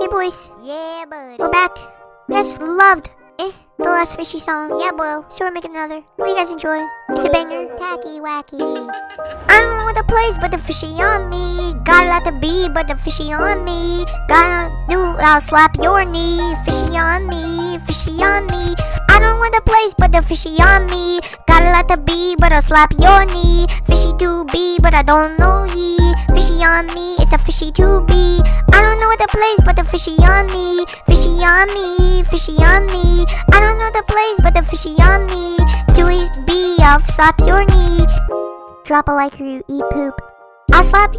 boys, Yeah, bud. we're back. You guys loved the last fishy song. Yeah, bro. So we're making another. Hope you guys enjoy. It's a banger. Tacky wacky. I don't know what the place, but the fishy on me. Got a lot to be, but the fishy on me. Gotta do, I'll slap your knee. Fishy on me, fishy on me. I don't know what the place, but the fishy on me. Got a lot to be, but I'll slap your knee. Fishy to be, but I don't know ye. Fishy on me, it's a fishy to be. I don't know what the place, but the fishy on me. Fishy on me, fishy on me. I don't know the place, but the fishy on me. To be, I'll slap your knee. Drop a like or you eat poop. I'll slap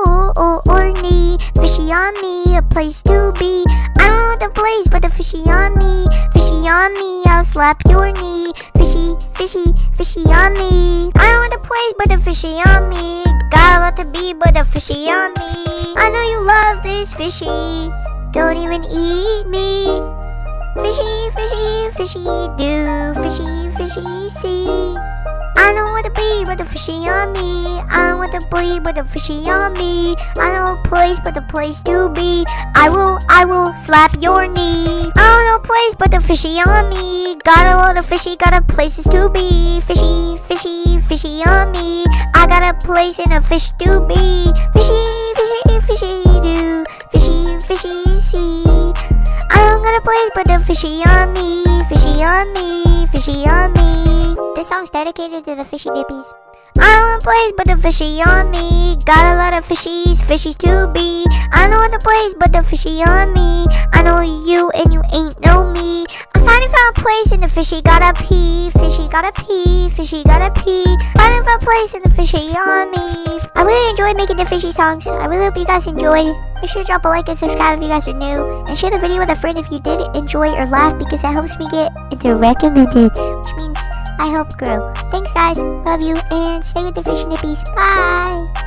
your knee. Fishy on me, a place to be. I don't know the place, but the fishy on me. Fishy on me, I'll slap your knee. Fishy, fishy, fishy on me. I don't know the place, but the fishy on me. Got a lot to be, but the fishy on me. I know you love this fishy. Don't even eat me. Fishy, fishy, fishy do. Fishy, fishy see. I don't want to be, but the fishy on me. I don't want to be, but the fishy on me. I know a place, but the place to be. I will slap your knee. I don't know a place, but the fishy on me. Got a lot of fishy, got a places to be. Fishy, fishy, fishy on me. I got a place and a fish to be. Fishy, fishy, fishy do. Fishy, fishy see. I don't got a place, but the fishy on me. Fishy on me, fishy on me. This song's dedicated to the fishy dippies. I don't want a place, but the fishy on me. Got a lot of fishies to be. I don't want a place, but the fishy on me. I know you and you ain't know me. I finally found a place and the fishy gotta pee. Fishy gotta pee, fishy gotta pee. Finally found a place and the fishy on me. I really enjoyed making the fishy songs. I really hope you guys enjoyed. Make sure to drop a like and subscribe if you guys are new. And share the video with a friend if you did enjoy or laugh, because that helps me get into recommended, which means I help grow. Thanks guys, love you, and stay with the fishy nippies. Bye!